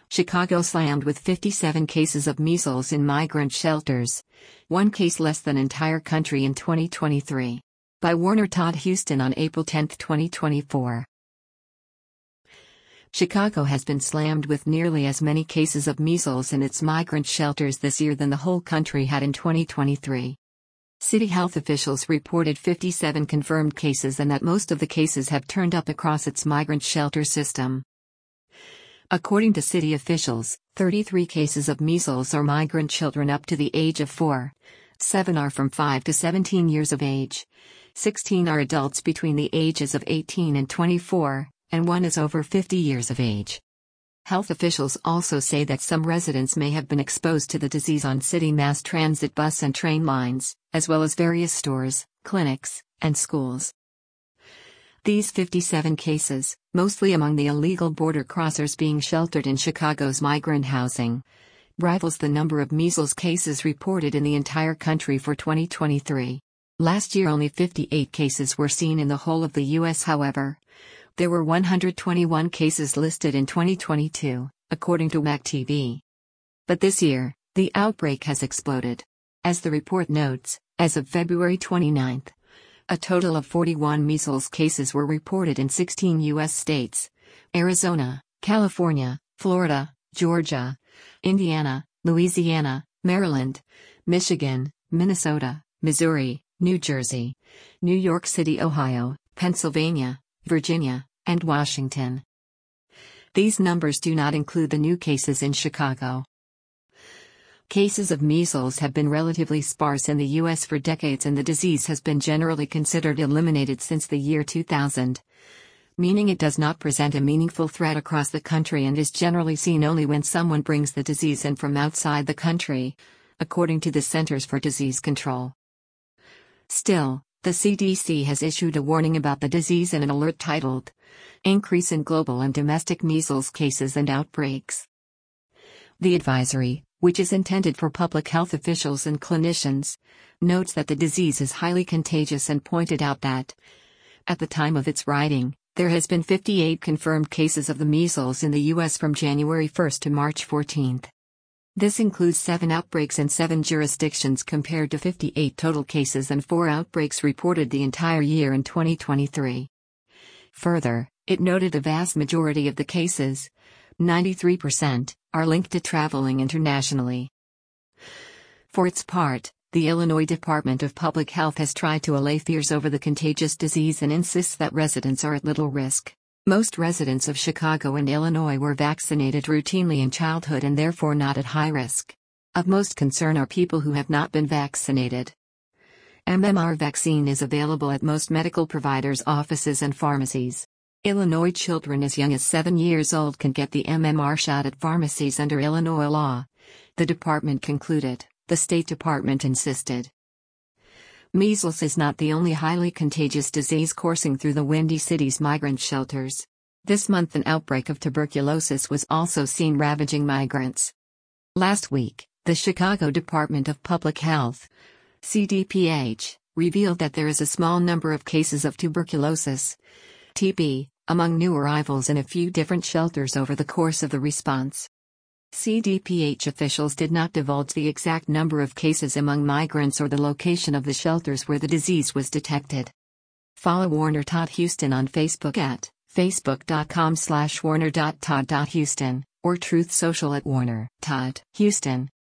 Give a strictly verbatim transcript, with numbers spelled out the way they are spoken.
Chicago slammed with fifty-seven cases of measles in migrant shelters, one case less than entire country in twenty twenty-three. By Warner Todd Houston on April tenth, twenty twenty-four. Chicago has been slammed with nearly as many cases of measles in its migrant shelters this year than the whole country had in twenty twenty-three. City health officials reported fifty-seven confirmed cases and that most of the cases have turned up across its migrant shelter system. According to city officials, thirty-three cases of measles are migrant children up to the age of four, seven are from five to seventeen years of age, sixteen are adults between the ages of eighteen and twenty-four, and one is over fifty years of age. Health officials also say that some residents may have been exposed to the disease on city mass transit bus and train lines, as well as various stores, clinics, and schools. These fifty-seven cases, mostly among the illegal border crossers being sheltered in Chicago's migrant housing, rivals the number of measles cases reported in the entire country for twenty twenty-three. Last year only fifty-eight cases were seen in the whole of the U S However, there were one hundred twenty-one cases listed in twenty twenty-two, according to W A C T V. But this year, the outbreak has exploded. As the report notes, as of February twenty-ninth, a total of forty-one measles cases were reported in sixteen U S states: Arizona, California, Florida, Georgia, Indiana, Louisiana, Maryland, Michigan, Minnesota, Missouri, New Jersey, New York City, Ohio, Pennsylvania, Virginia, and Washington. These numbers do not include the new cases in Chicago. Cases of measles have been relatively sparse in the U S for decades, and the disease has been generally considered eliminated since the year two thousand, meaning it does not present a meaningful threat across the country and is generally seen only when someone brings the disease in from outside the country, according to the Centers for Disease Control. Still, the C D C has issued a warning about the disease in an alert titled, "Increase in Global and Domestic Measles Cases and Outbreaks." The advisory, which is intended for public health officials and clinicians, notes that the disease is highly contagious and pointed out that, at the time of its writing, there has been fifty-eight confirmed cases of the measles in the U S from January first to March fourteenth. This includes seven outbreaks in seven jurisdictions compared to fifty-eight total cases and four outbreaks reported the entire year in twenty twenty-three. Further, it noted a vast majority of the cases, ninety-three percent, are linked to traveling internationally. For its part, the Illinois Department of Public Health has tried to allay fears over the contagious disease and insists that residents are at little risk. Most residents of Chicago and Illinois were vaccinated routinely in childhood and therefore not at high risk. Of most concern are people who have not been vaccinated. M M R vaccine is available at most medical providers' offices and pharmacies. Illinois children as young as seven years old can get the M M R shot at pharmacies under Illinois law, the department concluded, the State Department insisted. Measles is not the only highly contagious disease coursing through the Windy City's migrant shelters. This month an outbreak of tuberculosis was also seen ravaging migrants. Last week, the Chicago Department of Public Health, C D P H, revealed that there is a small number of cases of tuberculosis, T B, among new arrivals in a few different shelters over the course of the response. C D P H officials did not divulge the exact number of cases among migrants or the location of the shelters where the disease was detected. Follow Warner Todd Houston on Facebook at facebook.com slash warner.todd.houston or Truth Social at Warner Todd Houston.